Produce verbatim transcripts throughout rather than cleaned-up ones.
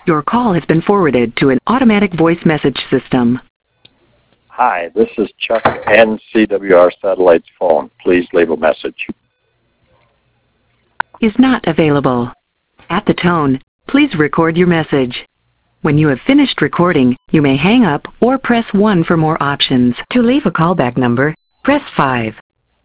Your call has been forwarded to an automatic voice message system. Hi, this is Chuck N C W R Satellites phone. Please leave a message. Is not available. At the tone, please record your message. When you have finished recording, you may hang up or press one for more options. To leave a callback number, press five.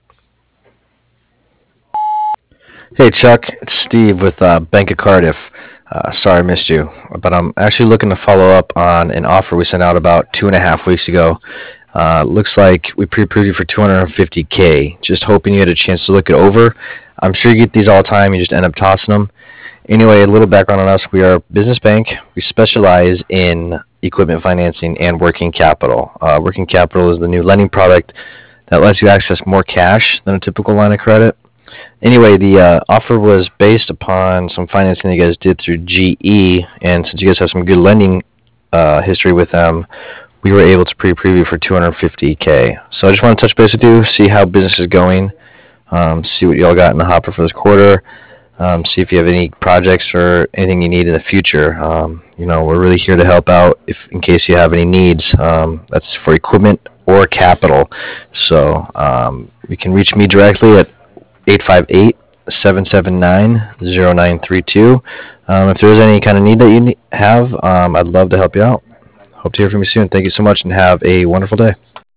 Hey Chuck, it's Steve with uh, Bank of Cardiff. Uh, sorry I missed you, but I'm actually looking to follow up on an offer we sent out about two and a half weeks ago. Uh, looks like we pre-approved you for two hundred fifty K. Just hoping you had a chance to look it over. I'm sure you get these all the time, you just end up tossing them. Anyway, a little background on us. We are a business bank. We specialize in equipment financing and working capital. Uh, working capital is the new lending product that lets you access more cash than a typical line of credit. Anyway, the uh, offer was based upon some financing that you guys did through G E, and since you guys have some good lending uh, history with them, we were able to pre-preview for two hundred fifty K. So I just want to touch base with you, see how business is going, um, see what y'all got in the hopper for this quarter, um, see if you have any projects or anything you need in the future. Um, you know, we're really here to help out if in case you have any needs. Um, that's for equipment or capital. So um, you can reach me directly at eight five eight, seven seven nine, zero nine three two. Um, if there's any kind of need that you have, um, I'd love to help you out. Hope to hear from you soon. Thank you so much and have a wonderful day.